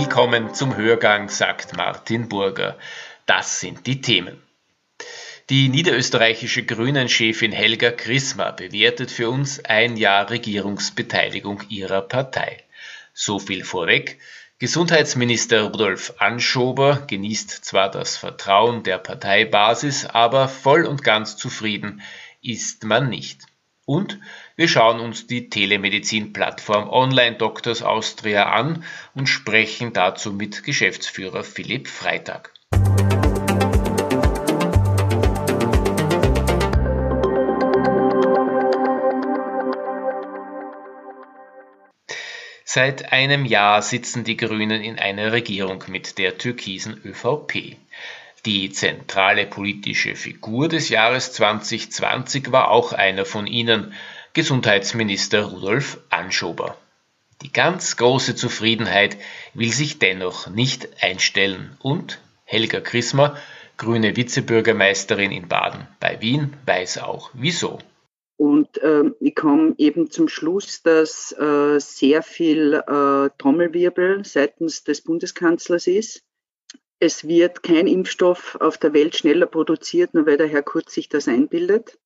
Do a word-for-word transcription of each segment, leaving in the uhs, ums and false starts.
Willkommen zum Hörgang, sagt Martin Burger. Das sind die Themen. Die niederösterreichische Grünen-Chefin Helga Chrisma bewertet für uns ein Jahr Regierungsbeteiligung ihrer Partei. So viel vorweg. Gesundheitsminister Rudolf Anschober genießt zwar das Vertrauen der Parteibasis, aber voll und ganz zufrieden ist man nicht. Und wir schauen uns die Telemedizin-Plattform Online Doctors Austria an und sprechen dazu mit Geschäftsführer Philipp Freitag. Seit einem Jahr sitzen die Grünen in einer Regierung mit der türkisen ÖVP. Die zentrale politische Figur des Jahres zwanzig zwanzig war auch einer von ihnen, Gesundheitsminister Rudolf Anschober. Die ganz große Zufriedenheit will sich dennoch nicht einstellen und Helga Chrisma, grüne Vizebürgermeisterin in Baden bei Wien, weiß auch wieso. Und äh, ich komme eben zum Schluss, dass äh, sehr viel äh, Trommelwirbel seitens des Bundeskanzlers ist. Es wird kein Impfstoff auf der Welt schneller produziert, nur weil der Herr Kurz sich das einbildet.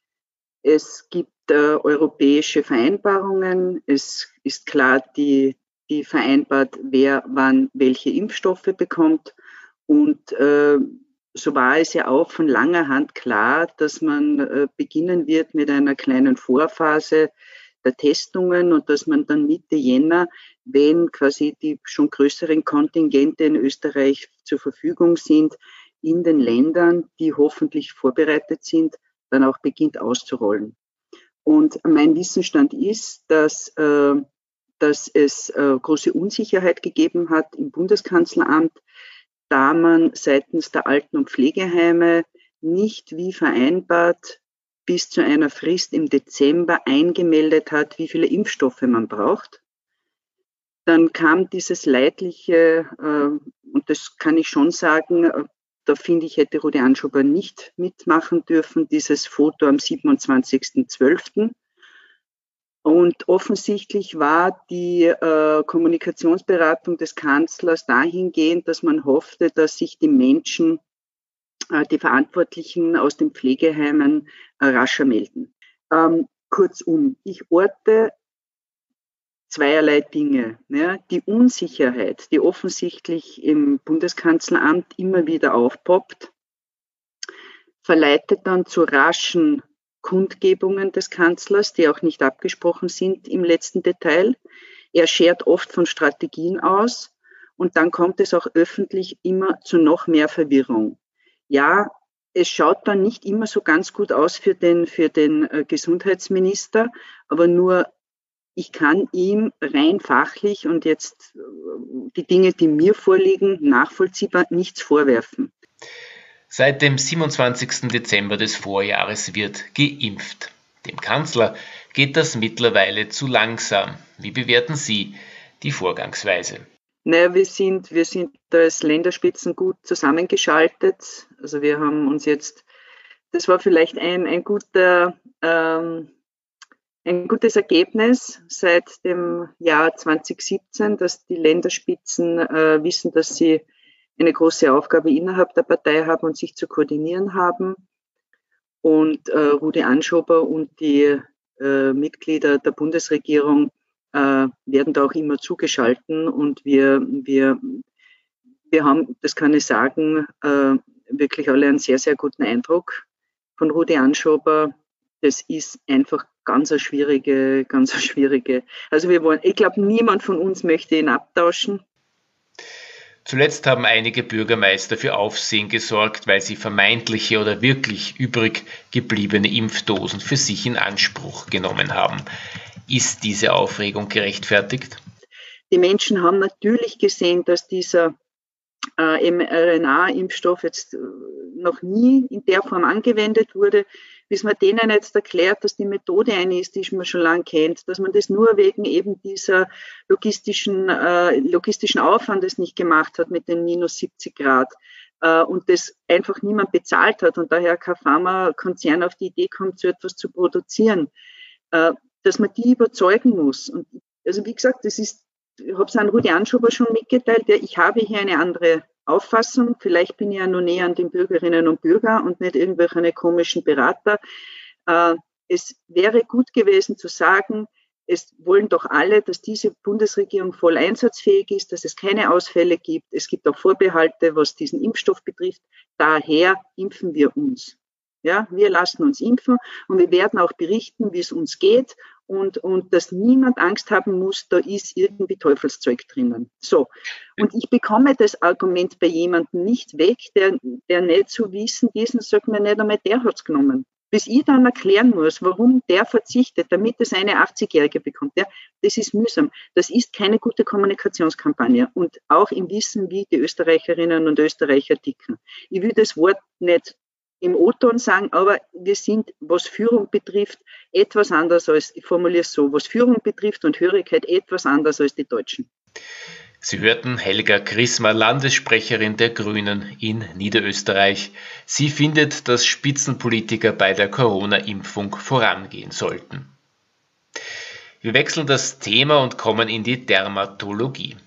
Es gibt äh, europäische Vereinbarungen. Es ist klar, die, die vereinbart, wer wann welche Impfstoffe bekommt. Und äh, so war es ja auch von langer Hand klar, dass man äh, beginnen wird mit einer kleinen Vorphase der Testungen und dass man dann Mitte Jänner, wenn quasi die schon größeren Kontingente in Österreich zur Verfügung sind, in den Ländern, die hoffentlich vorbereitet sind, dann auch beginnt auszurollen. Und mein Wissensstand ist, dass, äh, dass es äh, große Unsicherheit gegeben hat im Bundeskanzleramt, da man seitens der Alten- und Pflegeheime nicht wie vereinbart bis zu einer Frist im Dezember eingemeldet hat, wie viele Impfstoffe man braucht. Dann kam dieses leidliche, äh, und das kann ich schon sagen, äh, da finde ich, hätte Rudi Anschober nicht mitmachen dürfen, dieses Foto am siebenundzwanzigsten zwölften Und offensichtlich war die äh, Kommunikationsberatung des Kanzlers dahingehend, dass man hoffte, dass sich die Menschen, äh, die Verantwortlichen aus den Pflegeheimen äh, rascher melden. Ähm, kurzum, ich orte zweierlei Dinge. Ja. Die Unsicherheit, die offensichtlich im Bundeskanzleramt immer wieder aufpoppt, verleitet dann zu raschen Kundgebungen des Kanzlers, die auch nicht abgesprochen sind im letzten Detail. Er schert oft von Strategien aus und dann kommt es auch öffentlich immer zu noch mehr Verwirrung. Ja, es schaut dann nicht immer so ganz gut aus für den, für den äh, Gesundheitsminister, aber nur ich kann ihm rein fachlich und jetzt äh, die Dinge, die mir vorliegen, nachvollziehbar nichts vorwerfen. Seit dem siebenundzwanzigsten Dezember des Vorjahres wird geimpft. Dem Kanzler geht das mittlerweile zu langsam. Wie bewerten Sie die Vorgangsweise? Naja, wir sind, wir sind als Länderspitzen gut zusammengeschaltet. Also wir haben uns jetzt, das war vielleicht ein, ein guter, ähm, ein gutes Ergebnis seit dem Jahr zwanzig siebzehn, dass die Länderspitzen äh, wissen, dass sie eine große Aufgabe innerhalb der Partei haben und sich zu koordinieren haben. Und äh, Rudi Anschober und die äh, Mitglieder der Bundesregierung äh, werden da auch immer zugeschalten. Und wir, wir, wir haben, das kann ich sagen, äh, wirklich alle einen sehr, sehr guten Eindruck von Rudi Anschober. Das ist einfach ganz eine schwierige, ganz eine schwierige. Also wir wollen, ich glaube, niemand von uns möchte ihn abtauschen. Zuletzt haben einige Bürgermeister für Aufsehen gesorgt, weil sie vermeintliche oder wirklich übrig gebliebene Impfdosen für sich in Anspruch genommen haben. Ist diese Aufregung gerechtfertigt? Die Menschen haben natürlich gesehen, dass dieser äh, mRNA-Impfstoff jetzt äh, noch nie in der Form angewendet wurde, bis man denen jetzt erklärt, dass die Methode eine ist, die man schon lange kennt, dass man das nur wegen eben dieser logistischen, äh, logistischen Aufwandes nicht gemacht hat mit den minus siebzig Grad äh, und das einfach niemand bezahlt hat und daher kein Pharmakonzern auf die Idee kommt, so etwas zu produzieren, äh, dass man die überzeugen muss. Und also wie gesagt, das ist ich habe es an Rudi Anschober schon mitgeteilt, ja, ich habe hier eine andere Auffassung. Vielleicht bin ich ja noch näher an den Bürgerinnen und Bürgern und nicht irgendwelche komischen Berater. Äh, es wäre gut gewesen zu sagen, es wollen doch alle, dass diese Bundesregierung voll einsatzfähig ist, dass es keine Ausfälle gibt. Es gibt auch Vorbehalte, was diesen Impfstoff betrifft. Daher impfen wir uns. Ja, wir lassen uns impfen und wir werden auch berichten, wie es uns geht und, und dass niemand Angst haben muss, da ist irgendwie Teufelszeug drinnen. So. Und ich bekomme das Argument bei jemandem nicht weg, der, der nicht so wissen, diesen sagt mir nicht einmal, der hat's genommen. Bis ich dann erklären muss, warum der verzichtet, damit es eine achtzigjährige bekommt. Ja, das ist mühsam. Das ist keine gute Kommunikationskampagne. Und auch im Wissen, wie die Österreicherinnen und Österreicher ticken. Ich will das Wort nicht im O-Ton sagen, aber wir sind, was Führung betrifft, etwas anders als, ich formuliere es so, was Führung betrifft und Hörigkeit etwas anders als die Deutschen. Sie hörten Helga Grissmer, Landessprecherin der Grünen in Niederösterreich. Sie findet, dass Spitzenpolitiker bei der Corona-Impfung vorangehen sollten. Wir wechseln das Thema und kommen in die Dermatologie.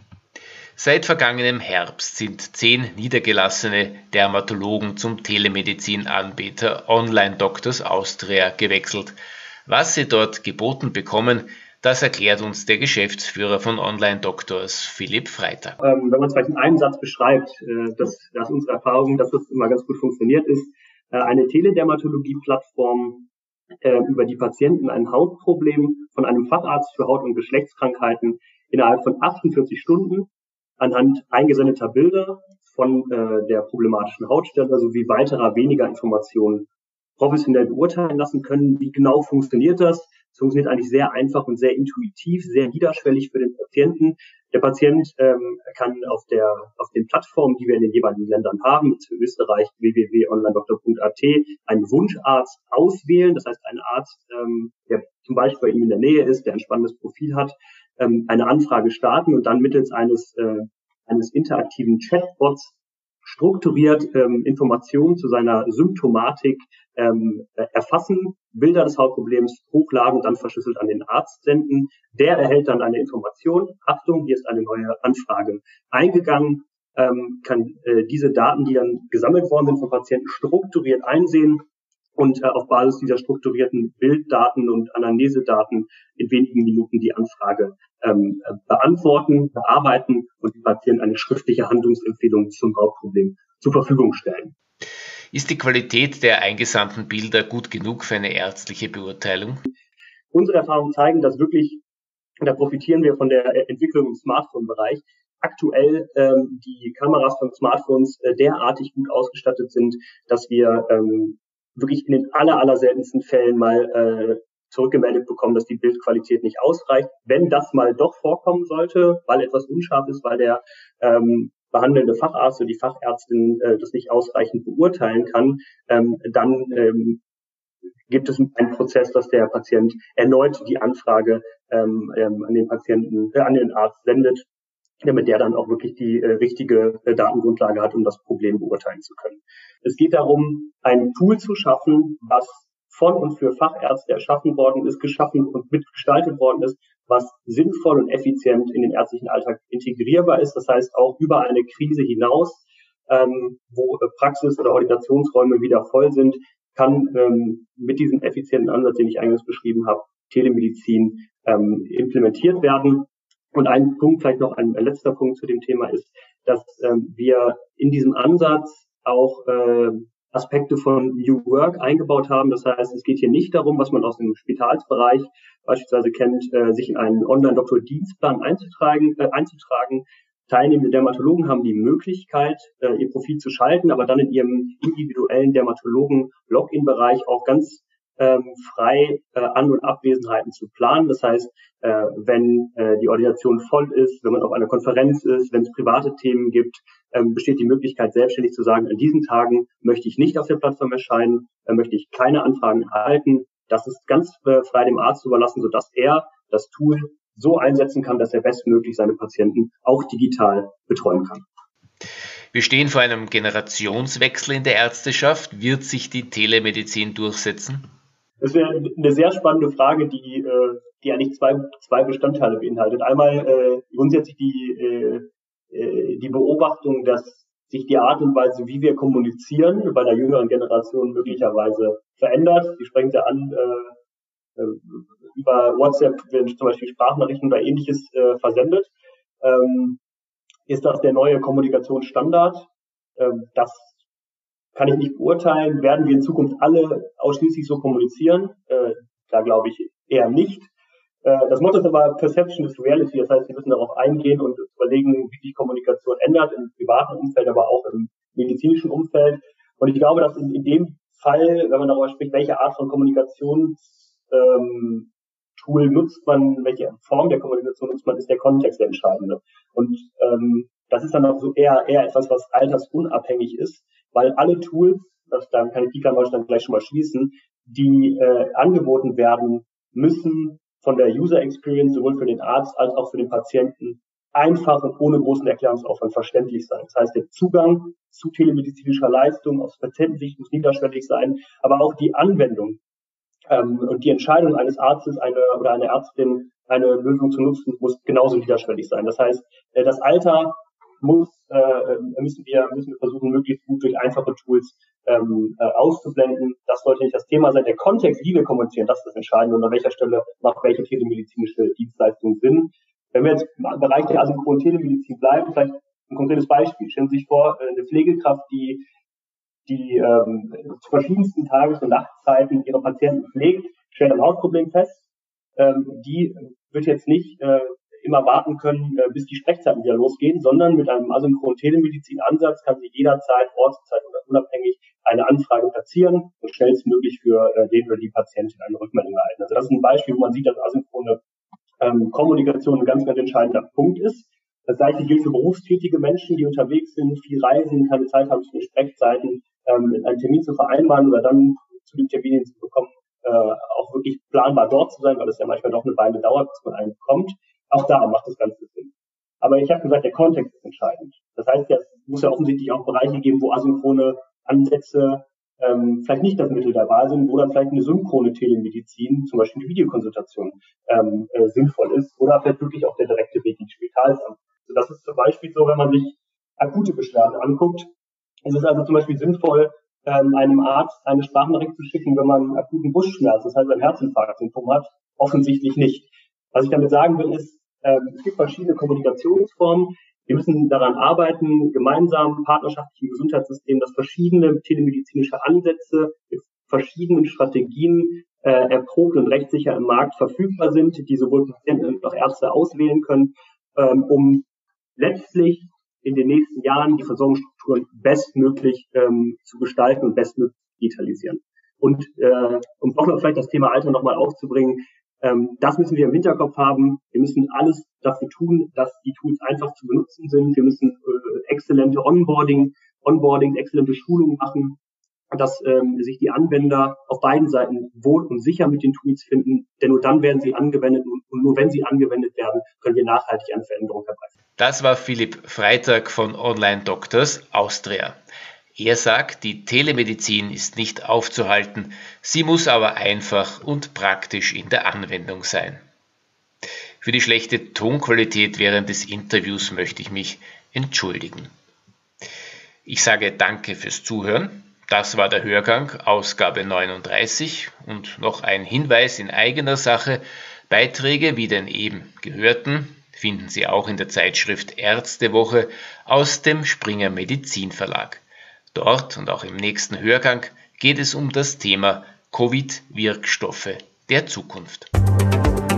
Seit vergangenem Herbst sind zehn niedergelassene Dermatologen zum Telemedizin-Anbieter Online Doctors Austria gewechselt. Was sie dort geboten bekommen, das erklärt uns der Geschäftsführer von Online Doctors, Philipp Freitag. Ähm, wenn man es vielleicht in einem Satz beschreibt, äh, dass, dass unsere Erfahrung, dass das immer ganz gut funktioniert, ist äh, eine Teledermatologie-Plattform, äh, über die Patienten ein Hautproblem von einem Facharzt für Haut- und Geschlechtskrankheiten innerhalb von achtundvierzig Stunden anhand eingesendeter Bilder von äh, der problematischen Hautstelle sowie weiterer weniger Informationen professionell beurteilen lassen können. Wie genau funktioniert das? Es funktioniert eigentlich sehr einfach und sehr intuitiv, sehr niederschwellig für den Patienten. Der Patient ähm, kann auf der auf den Plattformen, die wir in den jeweiligen Ländern haben, für Österreich w w w punkt online doktor punkt a t, einen Wunscharzt auswählen. Das heißt, einen Arzt, ähm, der zum Beispiel bei ihm in der Nähe ist, der ein spannendes Profil hat, ähm, eine Anfrage starten und dann mittels eines äh, eines interaktiven Chatbots strukturiert ähm, Informationen zu seiner Symptomatik ähm, erfassen, Bilder des Hautproblems hochladen und dann verschlüsselt an den Arzt senden. Der erhält dann eine Information. Achtung, hier ist eine neue Anfrage eingegangen, ähm, kann äh, diese Daten, die dann gesammelt worden sind vom Patienten, strukturiert einsehen und äh, auf Basis dieser strukturierten Bilddaten und Anamnesedaten in wenigen Minuten die Anfrage ähm, beantworten, bearbeiten und dem Patienten eine schriftliche Handlungsempfehlung zum Hautproblem zur Verfügung stellen. Ist die Qualität der eingesandten Bilder gut genug für eine ärztliche Beurteilung? Unsere Erfahrungen zeigen, dass wirklich, und da profitieren wir von der Entwicklung im Smartphone-Bereich, aktuell ähm, die Kameras von Smartphones äh, derartig gut ausgestattet sind, dass wir ähm, wirklich in den aller, aller seltensten Fällen mal äh, zurückgemeldet bekommen, dass die Bildqualität nicht ausreicht. Wenn das mal doch vorkommen sollte, weil etwas unscharf ist, weil der ähm, behandelnde Facharzt oder die Fachärztin äh, das nicht ausreichend beurteilen kann, ähm, dann ähm, gibt es einen Prozess, dass der Patient erneut die Anfrage ähm, ähm, an den Patienten, äh, an den Arzt sendet, damit der dann auch wirklich die äh, richtige äh, Datengrundlage hat, um das Problem beurteilen zu können. Es geht darum, ein Tool zu schaffen, was von und für Fachärzte erschaffen worden ist, geschaffen und mitgestaltet worden ist, was sinnvoll und effizient in den ärztlichen Alltag integrierbar ist. Das heißt, auch über eine Krise hinaus, ähm, wo äh, Praxis- oder Ordinationsräume wieder voll sind, kann ähm, mit diesem effizienten Ansatz, den ich eingangs beschrieben habe, Telemedizin ähm, implementiert werden. Und ein Punkt, vielleicht noch ein, ein letzter Punkt zu dem Thema ist, dass ähm, wir in diesem Ansatz auch äh, Aspekte von New Work eingebaut haben. Das heißt, es geht hier nicht darum, was man aus dem Spitalsbereich beispielsweise kennt, äh, sich in einen Online-Doktor-Dienstplan einzutragen, äh, einzutragen. Teilnehmende Dermatologen haben die Möglichkeit, äh, ihr Profil zu schalten, aber dann in ihrem individuellen Dermatologen-Login-Bereich auch ganz ähm, frei äh, An- und Abwesenheiten zu planen. Das heißt, äh, wenn äh, die Ordination voll ist, wenn man auf einer Konferenz ist, wenn es private Themen gibt, ähm, besteht die Möglichkeit, selbstständig zu sagen, an diesen Tagen möchte ich nicht auf der Plattform erscheinen, äh, möchte ich keine Anfragen erhalten. Das ist ganz äh, frei dem Arzt überlassen, sodass er das Tool so einsetzen kann, dass er bestmöglich seine Patienten auch digital betreuen kann. Wir stehen vor einem Generationswechsel in der Ärzteschaft. Wird sich die Telemedizin durchsetzen? Das wäre eine sehr spannende Frage, die, die eigentlich zwei, zwei Bestandteile beinhaltet. Einmal äh, grundsätzlich die, äh, die Beobachtung, dass sich die Art und Weise, wie wir kommunizieren, bei der jüngeren Generation möglicherweise verändert. Sie sprechen ja an, äh, über WhatsApp werden zum Beispiel Sprachnachrichten oder Ähnliches äh, versendet. Ähm, ist das der neue Kommunikationsstandard? Ähm, das kann ich nicht beurteilen. Werden wir in Zukunft alle ausschließlich so kommunizieren? Äh, da glaube ich eher nicht. Äh, das Motto ist aber Perception is Reality. Das heißt, wir müssen darauf eingehen und überlegen, wie die Kommunikation ändert, im privaten Umfeld, aber auch im medizinischen Umfeld. Und ich glaube, dass in, in dem Fall, wenn man darüber spricht, welche Art von Kommunikations ähm, Tool nutzt man, welche Form der Kommunikation nutzt man, ist der Kontext der entscheidende. Und ähm, das ist dann auch so eher eher etwas, was altersunabhängig ist, weil alle Tools, das, dann kann ich die Klammer dann gleich schon mal schließen, die äh, angeboten werden, müssen von der User Experience sowohl für den Arzt als auch für den Patienten einfach und ohne großen Erklärungsaufwand verständlich sein. Das heißt, der Zugang zu telemedizinischer Leistung aus Patientensicht muss niederschwellig sein, aber auch die Anwendung ähm, und die Entscheidung eines Arztes eine, oder einer Ärztin, eine Lösung zu nutzen, muss genauso niederschwellig sein. Das heißt, äh, das Alter muss, äh, müssen wir, müssen wir versuchen, möglichst gut durch einfache Tools ähm, äh, auszublenden. Das sollte nicht das Thema sein. Der Kontext, wie wir kommunizieren, das ist das Entscheidende und an welcher Stelle macht welche telemedizinische Dienstleistung Sinn. Wenn wir jetzt im Bereich der asynchronen Telemedizin bleiben, vielleicht ein konkretes Beispiel. Stellen Sie sich vor, eine Pflegekraft, die die ähm, zu verschiedensten Tages- und Nachtzeiten ihre Patienten pflegt, stellt ein Hautproblem fest. Ähm, die wird jetzt nicht äh, immer warten können, äh, bis die Sprechzeiten wieder losgehen, sondern mit einem asynchronen Telemedizin-Ansatz kann sie jederzeit, Ortszeit oder unabhängig eine Anfrage platzieren und schnellstmöglich für äh, den oder die Patientin eine Rückmeldung erhalten. Also das ist ein Beispiel, wo man sieht, dass asynchrone ähm, Kommunikation ein ganz, ganz entscheidender Punkt ist. Das gleiche gilt für berufstätige Menschen, die unterwegs sind, viel reisen, keine Zeit haben für die Sprechzeiten, ähm, einen Termin zu vereinbaren oder dann zu dem Termin hinzubekommen, äh, auch wirklich planbar dort zu sein, weil es ja manchmal doch eine Weile dauert, bis man einen bekommt. Auch da macht das Ganze Sinn. Aber ich habe gesagt, der Kontext ist entscheidend. Das heißt, es muss ja offensichtlich auch Bereiche geben, wo asynchrone Ansätze ähm, vielleicht nicht das Mittel der Wahl sind, wo dann vielleicht eine synchrone Telemedizin, zum Beispiel eine Videokonsultation, ähm, äh, sinnvoll ist oder vielleicht wirklich auch der direkte Weg ins Spitalsamt. Also das ist zum Beispiel so, wenn man sich akute Beschwerden anguckt. Es ist also zum Beispiel sinnvoll, ähm, einem Arzt eine Sprachnachricht zu schicken, wenn man akuten Brustschmerz, das heißt ein Herzinfarkt-Symptom hat. Offensichtlich nicht. Was ich damit sagen will, ist, ähm, es gibt verschiedene Kommunikationsformen. Wir müssen daran arbeiten, gemeinsam, partnerschaftlich im Gesundheitssystem, dass verschiedene telemedizinische Ansätze mit verschiedenen Strategien äh, erprobt und rechtssicher im Markt verfügbar sind, die sowohl Patienten als auch Ärzte auswählen können, ähm, um letztlich in den nächsten Jahren die Versorgungsstrukturen bestmöglich ähm, zu gestalten und bestmöglich zu digitalisieren. Und äh, um auch noch vielleicht das Thema Alter nochmal aufzubringen, ähm, das müssen wir im Hinterkopf haben. Wir müssen alles dafür tun, dass die Tools einfach zu benutzen sind. Wir müssen äh, exzellente Onboarding, Onboarding, exzellente Schulungen machen, dass ähm, sich die Anwender auf beiden Seiten wohl und sicher mit den Tools finden, denn nur dann werden sie angewendet und, und nur wenn sie angewendet werden, können wir nachhaltig an Veränderungen herbeiführen. Das war Philipp Freitag von Online Doctors Austria. Er sagt, die Telemedizin ist nicht aufzuhalten, sie muss aber einfach und praktisch in der Anwendung sein. Für die schlechte Tonqualität während des Interviews möchte ich mich entschuldigen. Ich sage danke fürs Zuhören. Das war der Hörgang, Ausgabe neununddreißig und noch ein Hinweis in eigener Sache. Beiträge wie den eben gehörten finden Sie auch in der Zeitschrift Ärztewoche aus dem Springer Medizin Verlag. Dort und auch im nächsten Hörgang geht es um das Thema Covid-Wirkstoffe der Zukunft.